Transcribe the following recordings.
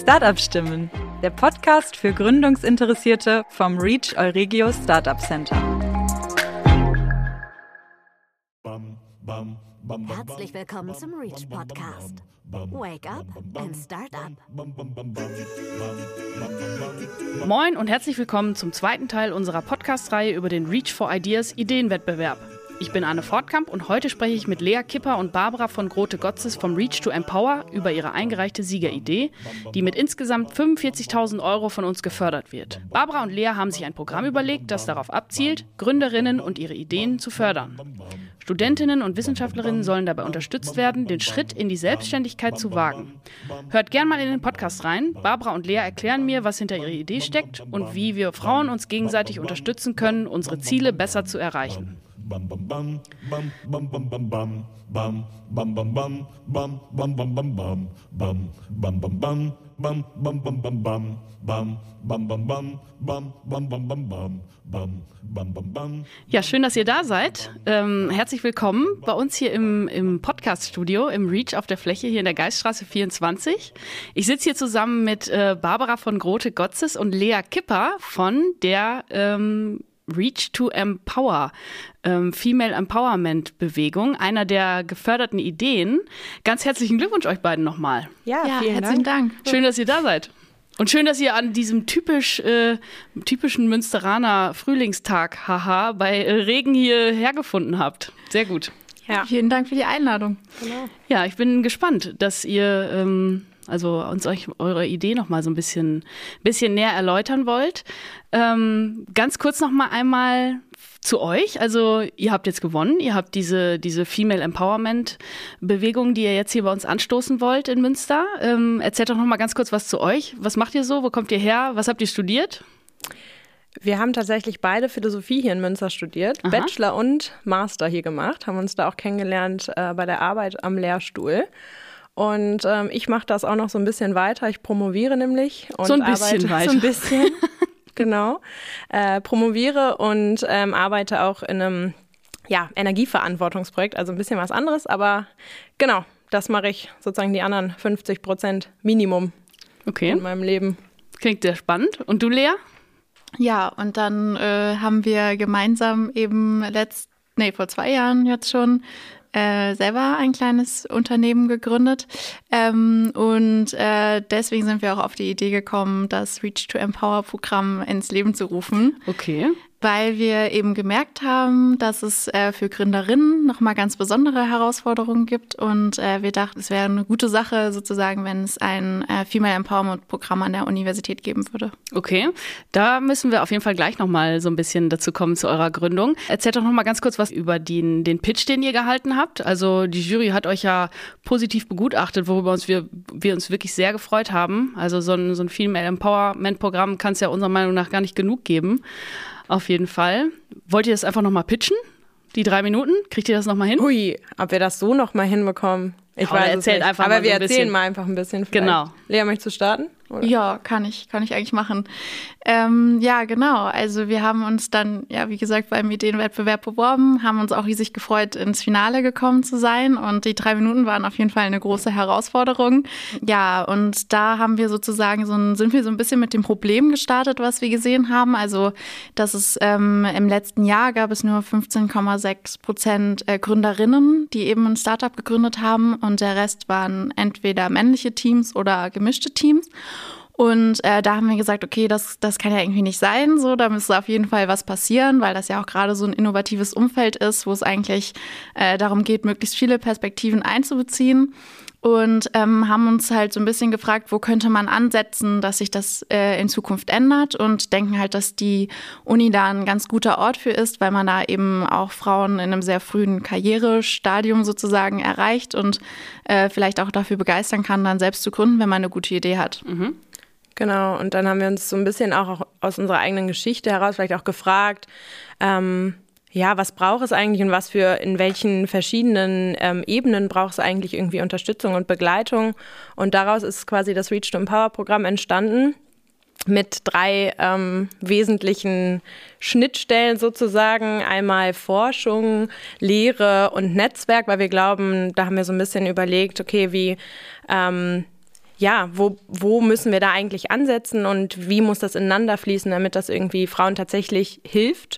Startup-Stimmen, der Podcast für Gründungsinteressierte vom Reach Euregio Startup Center. Herzlich willkommen zum Reach Podcast. Wake up and start up. Moin und herzlich willkommen zum zweiten Teil unserer Podcast-Reihe über den Reach for Ideas Ideenwettbewerb. Ich bin Anne Fortkamp und heute spreche ich mit Lea Kipper und Barbara von Grote-Gotzes vom Reach to Empower über ihre eingereichte Siegeridee, die mit insgesamt 45.000 € von uns gefördert wird. Barbara und Lea haben sich ein Programm überlegt, das darauf abzielt, Gründerinnen und ihre Ideen zu fördern. Studentinnen und Wissenschaftlerinnen sollen dabei unterstützt werden, den Schritt in die Selbstständigkeit zu wagen. Hört gern mal in den Podcast rein. Barbara und Lea erklären mir, was hinter ihrer Idee steckt und wie wir Frauen uns gegenseitig unterstützen können, unsere Ziele besser zu erreichen. Ja, schön, dass ihr da seid. Herzlich willkommen bei uns hier im Podcast-Studio, im Reach auf der Fläche hier in der Geiststraße 24. Ich sitze hier zusammen mit Barbara von Grote-Gotzes und Lea Kipper von der Reach to Empower, Female Empowerment Bewegung, einer der geförderten Ideen. Ganz herzlichen Glückwunsch euch beiden nochmal. Ja, vielen herzlichen Dank. Schön, dass ihr da seid. Und schön, dass ihr an diesem typischen Münsteraner Frühlingstag, bei Regen hierher gefunden habt. Sehr gut. Ja. Vielen Dank für die Einladung. Genau. Ja, ich bin gespannt, dass ihr euch eure Idee noch mal so ein bisschen näher erläutern wollt. Ganz kurz noch mal einmal zu euch. Also ihr habt jetzt gewonnen. Ihr habt diese Female Empowerment Bewegung, die ihr jetzt hier bei uns anstoßen wollt in Münster. Erzählt doch noch mal ganz kurz was zu euch. Was macht ihr so? Wo kommt ihr her? Was habt ihr studiert? Wir haben tatsächlich beide Philosophie hier in Münster studiert, Aha. Bachelor und Master hier gemacht, haben uns da auch kennengelernt bei der Arbeit am Lehrstuhl. Und ich mache das auch noch so ein bisschen weiter. Ich promoviere nämlich und so ein bisschen weiter. So ein bisschen, genau. Promoviere und arbeite auch in einem Energieverantwortungsprojekt, also ein bisschen was anderes. Aber genau, das mache ich sozusagen die anderen 50% Minimum in meinem Leben. Klingt sehr spannend. Und du, Lea? Ja, und dann haben wir gemeinsam eben vor 2 Jahren jetzt schon selber ein kleines Unternehmen gegründet und deswegen sind wir auch auf die Idee gekommen, das Reach to Empower Programm ins Leben zu rufen. Okay. Weil wir eben gemerkt haben, dass es für Gründerinnen nochmal ganz besondere Herausforderungen gibt und wir dachten, es wäre eine gute Sache sozusagen, wenn es ein Female Empowerment Programm an der Universität geben würde. Okay, da müssen wir auf jeden Fall gleich nochmal so ein bisschen dazu kommen zu eurer Gründung. Erzählt doch nochmal ganz kurz was über den Pitch, den ihr gehalten habt. Also die Jury hat euch ja positiv begutachtet, worüber wir uns wirklich sehr gefreut haben. Also so ein Female Empowerment Programm kann es ja unserer Meinung nach gar nicht genug geben. Auf jeden Fall. Wollt ihr das einfach nochmal pitchen? Die 3 Minuten? Kriegt ihr das nochmal hin? Ui, ob wir das so nochmal hinbekommen? Ich weiß es nicht. Einfach aber mal wir so ein erzählen mal einfach ein bisschen vielleicht. Genau. Lea, möchtest du starten? Oder? Ja, kann ich eigentlich machen. Ja, genau. Also wir haben uns dann, wie gesagt, beim Ideenwettbewerb beworben, haben uns auch riesig gefreut, ins Finale gekommen zu sein. Und die 3 Minuten waren auf jeden Fall eine große Herausforderung. Ja, und da haben wir sozusagen sind wir so ein bisschen mit dem Problem gestartet, was wir gesehen haben. Also, dass es im letzten Jahr gab es nur 15,6% Gründerinnen, die eben ein Startup gegründet haben. Und der Rest waren entweder männliche Teams oder gemischte Teams. Und da haben wir gesagt, okay, das kann ja irgendwie nicht sein. So, da müsste auf jeden Fall was passieren, weil das ja auch gerade so ein innovatives Umfeld ist, wo es eigentlich darum geht, möglichst viele Perspektiven einzubeziehen. Und haben uns halt so ein bisschen gefragt, wo könnte man ansetzen, dass sich das in Zukunft ändert und denken halt, dass die Uni da ein ganz guter Ort für ist, weil man da eben auch Frauen in einem sehr frühen Karrierestadium sozusagen erreicht und vielleicht auch dafür begeistern kann, dann selbst zu gründen, wenn man eine gute Idee hat. Mhm. Genau, und dann haben wir uns so ein bisschen auch aus unserer eigenen Geschichte heraus vielleicht auch gefragt, was braucht es eigentlich und in welchen verschiedenen Ebenen braucht es eigentlich irgendwie Unterstützung und Begleitung. Und daraus ist quasi das Reach to Empower Programm entstanden mit 3 wesentlichen Schnittstellen sozusagen. Einmal Forschung, Lehre und Netzwerk, weil wir glauben, da haben wir so ein bisschen überlegt, okay, wie wo müssen wir da eigentlich ansetzen und wie muss das ineinander fließen, damit das irgendwie Frauen tatsächlich hilft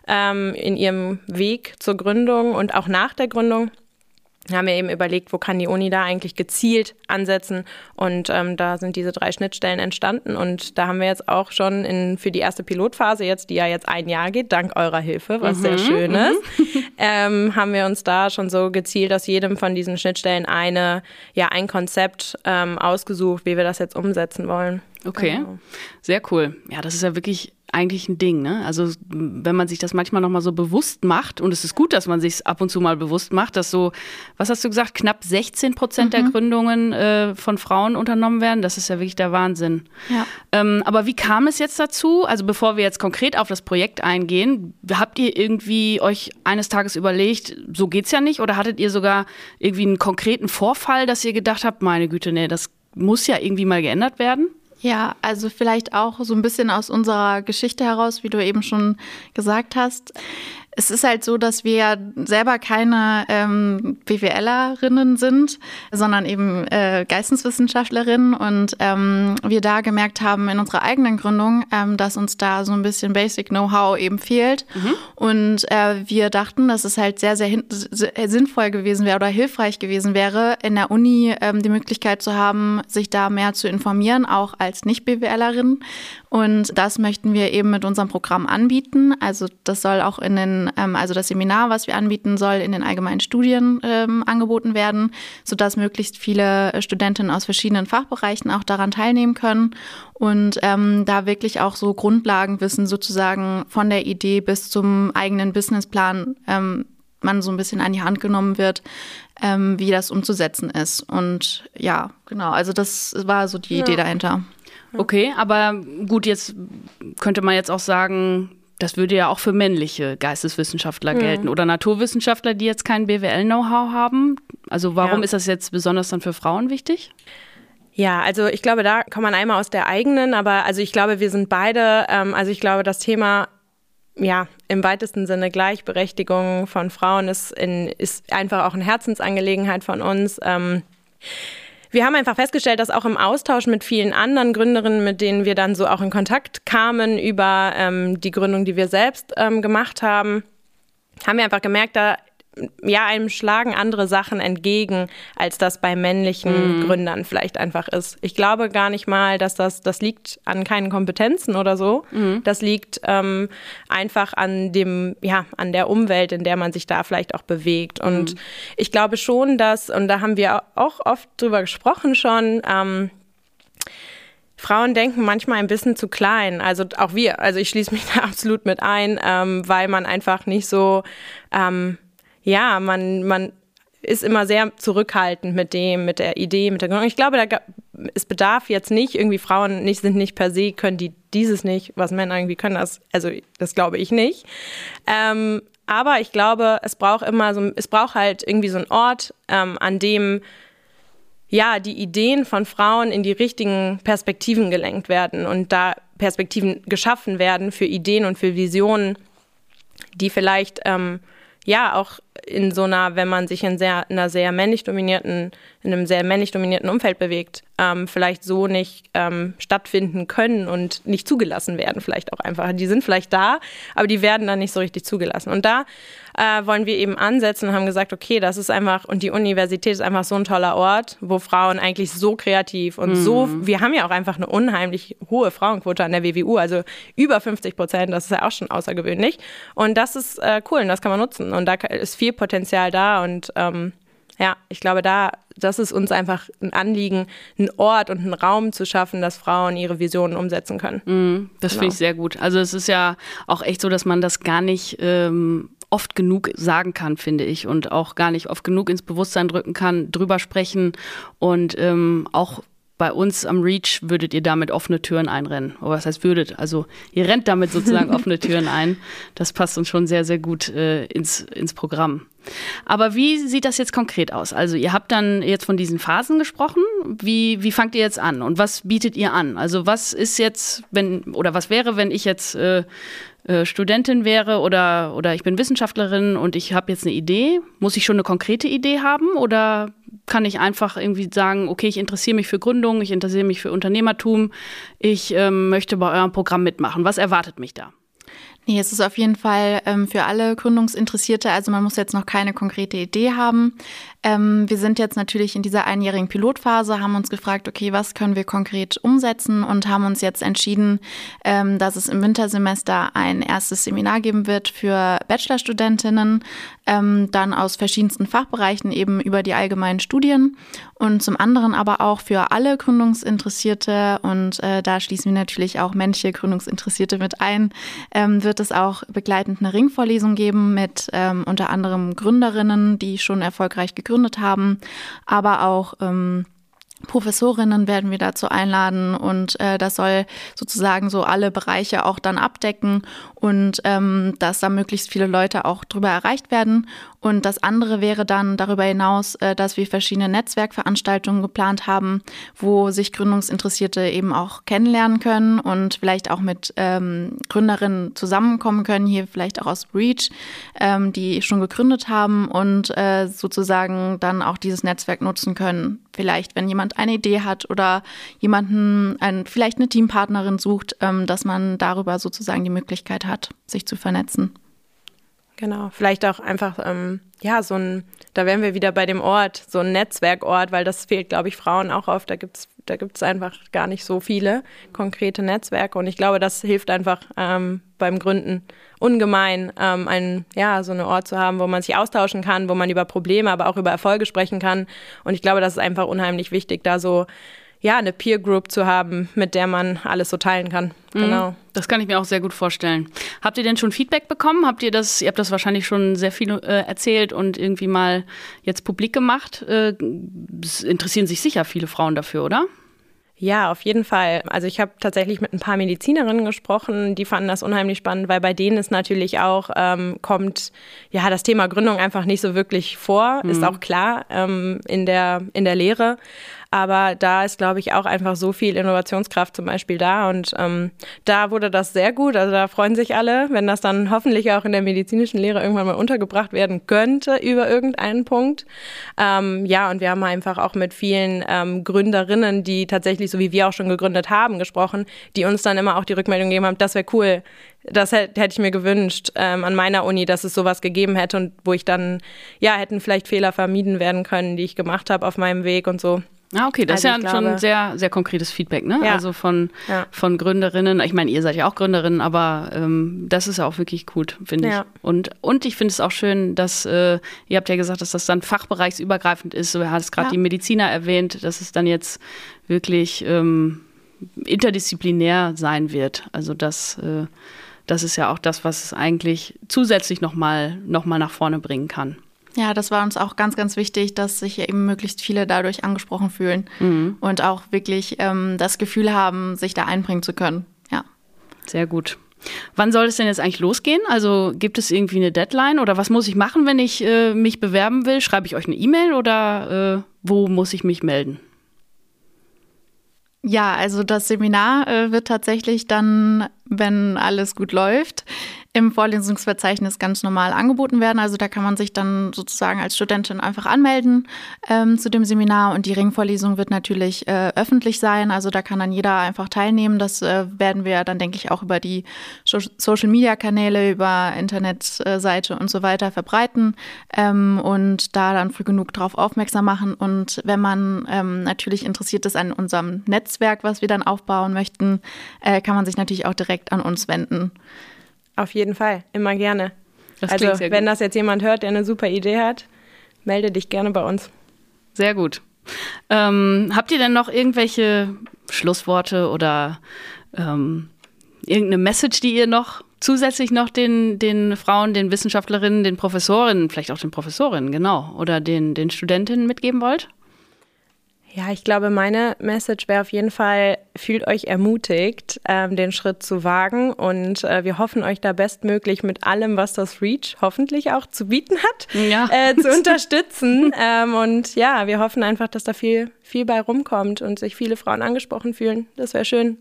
in ihrem Weg zur Gründung und auch nach der Gründung. Haben wir eben überlegt, wo kann die Uni da eigentlich gezielt ansetzen und da sind diese 3 Schnittstellen entstanden und da haben wir jetzt auch schon für die erste Pilotphase jetzt, die ja jetzt 1 Jahr geht, dank eurer Hilfe, was sehr schön ist, haben wir uns da schon so gezielt aus jedem von diesen Schnittstellen ein Konzept ausgesucht, wie wir das jetzt umsetzen wollen. Okay, genau. Sehr cool. Ja, das ist ja wirklich eigentlich ein Ding, ne? Also wenn man sich das manchmal nochmal so bewusst macht, und es ist gut, dass man sich es ab und zu mal bewusst macht, dass so, was hast du gesagt, knapp 16% der Gründungen von Frauen unternommen werden, das ist ja wirklich der Wahnsinn. Ja. Aber wie kam es jetzt dazu? Also bevor wir jetzt konkret auf das Projekt eingehen, habt ihr irgendwie euch eines Tages überlegt, so geht's ja nicht, oder hattet ihr sogar irgendwie einen konkreten Vorfall, dass ihr gedacht habt, meine Güte, nee, das muss ja irgendwie mal geändert werden? Ja, also vielleicht auch so ein bisschen aus unserer Geschichte heraus, wie du eben schon gesagt hast. Es ist halt so, dass wir ja selber keine BWLerinnen sind, sondern eben Geisteswissenschaftlerinnen und wir da gemerkt haben in unserer eigenen Gründung, dass uns da so ein bisschen Basic Know-how eben fehlt und wir dachten, dass es halt sehr, sehr sinnvoll gewesen wäre oder hilfreich gewesen wäre, in der Uni die Möglichkeit zu haben, sich da mehr zu informieren, auch als Nicht-BWLerin. Und das möchten wir eben mit unserem Programm anbieten. Also das soll auch also das Seminar, was wir anbieten, soll in den allgemeinen Studien angeboten werden, sodass möglichst viele Studentinnen aus verschiedenen Fachbereichen auch daran teilnehmen können und da wirklich auch so Grundlagenwissen sozusagen von der Idee bis zum eigenen Businessplan man so ein bisschen an die Hand genommen wird, wie das umzusetzen ist. Und ja, genau, also das war so die Idee dahinter. Okay, aber gut, jetzt könnte man jetzt auch sagen, das würde ja auch für männliche Geisteswissenschaftler gelten oder Naturwissenschaftler, die jetzt kein BWL-Know-how haben. Also warum ist das jetzt besonders dann für Frauen wichtig? Ja, also ich glaube, da kann man einmal aus der eigenen, aber also ich glaube, wir sind beide, also ich glaube, das Thema im weitesten Sinne Gleichberechtigung von Frauen ist einfach auch eine Herzensangelegenheit von uns. Wir haben einfach festgestellt, dass auch im Austausch mit vielen anderen Gründerinnen, mit denen wir dann so auch in Kontakt kamen über die Gründung, die wir selbst gemacht haben, haben wir einfach gemerkt, einem schlagen andere Sachen entgegen, als das bei männlichen Gründern vielleicht einfach ist. Ich glaube gar nicht mal, dass das liegt an keinen Kompetenzen oder so. Das liegt einfach an der Umwelt, in der man sich da vielleicht auch bewegt. Und ich glaube schon, und da haben wir auch oft drüber gesprochen schon, Frauen denken manchmal ein bisschen zu klein, also auch wir. Also ich schließe mich da absolut mit ein, weil man einfach nicht so man ist immer sehr zurückhaltend mit der Idee, mit der Gründung. Ich glaube, es bedarf jetzt nicht, irgendwie Frauen sind nicht per se, können die dieses nicht, was Männer irgendwie können, das glaube ich nicht. Aber ich glaube, es braucht halt irgendwie so einen Ort, an dem die Ideen von Frauen in die richtigen Perspektiven gelenkt werden und da Perspektiven geschaffen werden für Ideen und für Visionen, die vielleicht auch in so einer, wenn man sich in einem sehr männlich dominierten Umfeld bewegt, vielleicht so nicht stattfinden können und nicht zugelassen werden vielleicht auch einfach. Die sind vielleicht da, aber die werden dann nicht so richtig zugelassen. Und da wollen wir eben ansetzen und haben gesagt, okay, das ist einfach, und die Universität ist einfach so ein toller Ort, wo Frauen eigentlich so kreativ und wir haben ja auch einfach eine unheimlich hohe Frauenquote an der WWU, also über 50%, das ist ja auch schon außergewöhnlich. Und das ist cool und das kann man nutzen. Und da ist viel Potenzial da und ich glaube, das ist uns einfach ein Anliegen, einen Ort und einen Raum zu schaffen, dass Frauen ihre Visionen umsetzen können. Das finde ich sehr gut. Also es ist ja auch echt so, dass man das gar nicht oft genug sagen kann, finde ich, und auch gar nicht oft genug ins Bewusstsein drücken kann, drüber sprechen und auch bei uns am Reach würdet ihr damit offene Türen einrennen. Oder was heißt würdet? Also ihr rennt damit sozusagen offene Türen ein. Das passt uns schon sehr, sehr gut ins Programm. Aber wie sieht das jetzt konkret aus? Also ihr habt dann jetzt von diesen Phasen gesprochen. Wie fangt ihr jetzt an und was bietet ihr an? Also was ist jetzt, was wäre, wenn ich jetzt Studentin wäre oder ich bin Wissenschaftlerin und ich habe jetzt eine Idee? Muss ich schon eine konkrete Idee haben oder kann ich einfach irgendwie sagen, okay, ich interessiere mich für Gründung, ich interessiere mich für Unternehmertum, ich möchte bei eurem Programm mitmachen. Was erwartet mich da? Nee, es ist auf jeden Fall für alle Gründungsinteressierte, also man muss jetzt noch keine konkrete Idee haben. Wir sind jetzt natürlich in dieser einjährigen Pilotphase, haben uns gefragt, okay, was können wir konkret umsetzen und haben uns jetzt entschieden, dass es im Wintersemester ein erstes Seminar geben wird für Bachelorstudentinnen, dann aus verschiedensten Fachbereichen eben über die allgemeinen Studien und zum anderen aber auch für alle Gründungsinteressierte und da schließen wir natürlich auch männliche Gründungsinteressierte mit ein, wird es auch begleitend eine Ringvorlesung geben mit unter anderem Gründerinnen, die schon erfolgreich gegründet haben, aber auch Professorinnen werden wir dazu einladen und das soll sozusagen so alle Bereiche auch dann abdecken und dass da möglichst viele Leute auch drüber erreicht werden. Und das andere wäre dann darüber hinaus, dass wir verschiedene Netzwerkveranstaltungen geplant haben, wo sich Gründungsinteressierte eben auch kennenlernen können und vielleicht auch mit Gründerinnen zusammenkommen können, hier vielleicht auch aus Reach, die schon gegründet haben und sozusagen dann auch dieses Netzwerk nutzen können. Vielleicht, wenn jemand eine Idee hat oder vielleicht eine Teampartnerin sucht, dass man darüber sozusagen die Möglichkeit hat, sich zu vernetzen. Genau, vielleicht auch einfach, da wären wir wieder bei dem Ort, so ein Netzwerkort, weil das fehlt, glaube ich, Frauen auch oft. Da gibt's einfach gar nicht so viele konkrete Netzwerke und ich glaube, das hilft einfach beim Gründen ungemein, so einen Ort zu haben, wo man sich austauschen kann, wo man über Probleme, aber auch über Erfolge sprechen kann und ich glaube, das ist einfach unheimlich wichtig, da so eine Peer Group zu haben, mit der man alles so teilen kann. Genau. Das kann ich mir auch sehr gut vorstellen. Habt ihr denn schon Feedback bekommen? Ihr habt das wahrscheinlich schon sehr viel erzählt und irgendwie mal jetzt publik gemacht. Es interessieren sich sicher viele Frauen dafür, oder? Ja, auf jeden Fall. Also ich habe tatsächlich mit ein paar Medizinerinnen gesprochen, die fanden das unheimlich spannend, weil bei denen es natürlich auch kommt, das Thema Gründung einfach nicht so wirklich vor, ist auch klar in der Lehre. Aber da ist, glaube ich, auch einfach so viel Innovationskraft zum Beispiel da und da wurde das sehr gut. Also da freuen sich alle, wenn das dann hoffentlich auch in der medizinischen Lehre irgendwann mal untergebracht werden könnte über irgendeinen Punkt. Und wir haben einfach auch mit vielen Gründerinnen, die tatsächlich, so wie wir auch schon gegründet haben, gesprochen, die uns dann immer auch die Rückmeldung gegeben haben, das wäre cool. Das hätte ich mir gewünscht an meiner Uni, dass es sowas gegeben hätte und wo ich dann, hätten vielleicht Fehler vermieden werden können, die ich gemacht habe auf meinem Weg und so. Ah, okay, das ist schon ein sehr, sehr konkretes Feedback, ne? Ja. Also von Gründerinnen. Ich meine, ihr seid ja auch Gründerinnen, aber das ist ja auch wirklich gut, finde ich. Und ich finde es auch schön, dass, ihr habt ja gesagt, dass das dann fachbereichsübergreifend ist. Du hast gerade die Mediziner erwähnt, dass es dann jetzt wirklich interdisziplinär sein wird. Also das ist ja auch das, was es eigentlich zusätzlich noch mal nach vorne bringen kann. Ja, das war uns auch ganz, ganz wichtig, dass sich eben möglichst viele dadurch angesprochen fühlen und auch wirklich das Gefühl haben, sich da einbringen zu können. Ja. Sehr gut. Wann soll es denn jetzt eigentlich losgehen? Also gibt es irgendwie eine Deadline oder was muss ich machen, wenn ich mich bewerben will? Schreibe ich euch eine E-Mail oder wo muss ich mich melden? Ja, also das Seminar wird tatsächlich dann, wenn alles gut läuft, im Vorlesungsverzeichnis ganz normal angeboten werden. Also da kann man sich dann sozusagen als Studentin einfach anmelden zu dem Seminar und die Ringvorlesung wird natürlich öffentlich sein. Also da kann dann jeder einfach teilnehmen. Das werden wir dann, denke ich, auch über die Social-Media-Kanäle, über Internetseite und so weiter verbreiten und da dann früh genug drauf aufmerksam machen. Und wenn man natürlich interessiert ist an unserem Netzwerk, was wir dann aufbauen möchten, kann man sich natürlich auch direkt an uns wenden. Auf jeden Fall, immer gerne. Also wenn das jetzt jemand hört, der eine super Idee hat, melde dich gerne bei uns. Sehr gut. Habt ihr denn noch irgendwelche Schlussworte oder irgendeine Message, die ihr noch zusätzlich noch den Frauen, den Wissenschaftlerinnen, den Professorinnen, vielleicht auch den Professorinnen, genau, oder den Studentinnen mitgeben wollt? Ja, ich glaube, meine Message wäre auf jeden Fall, fühlt euch ermutigt, den Schritt zu wagen und wir hoffen euch da bestmöglich mit allem, was das Reach hoffentlich auch zu bieten hat, zu unterstützen. Und ja, wir hoffen einfach, dass da viel bei rumkommt und sich viele Frauen angesprochen fühlen. Das wäre schön.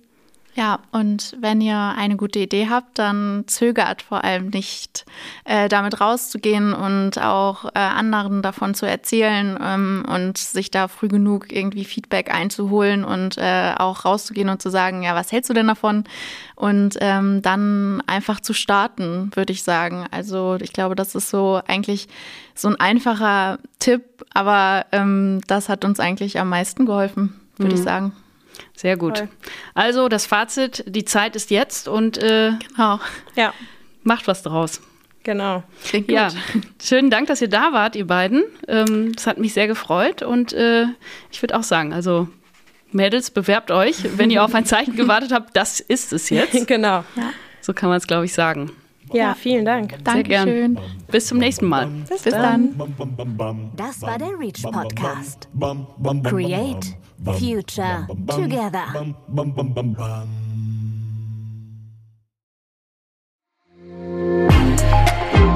Ja, und wenn ihr eine gute Idee habt, dann zögert vor allem nicht, damit rauszugehen und auch anderen davon zu erzählen und sich da früh genug irgendwie Feedback einzuholen und auch rauszugehen und zu sagen, ja, was hältst du denn davon? Und dann einfach zu starten, würde ich sagen. Also ich glaube, das ist so eigentlich so ein einfacher Tipp, aber das hat uns eigentlich am meisten geholfen, würde ich sagen. Sehr gut. Toll. Also das Fazit, die Zeit ist jetzt und Genau. Ja, macht was draus. genau. Klingt gut. Ja, schönen Dank, dass ihr da wart, ihr beiden. Das hat mich sehr gefreut und ich würde auch sagen, also Mädels, bewerbt euch, wenn ihr auf ein Zeichen gewartet habt, das ist es jetzt. Genau. So kann man es, glaube ich, sagen. Ja, vielen Dank. Sehr gern. Dankeschön. Bis zum nächsten Mal. Bis dann. Das war der Reach Podcast. Create Future Together.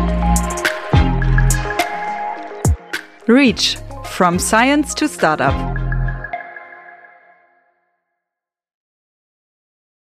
Reach, from Science to Startup.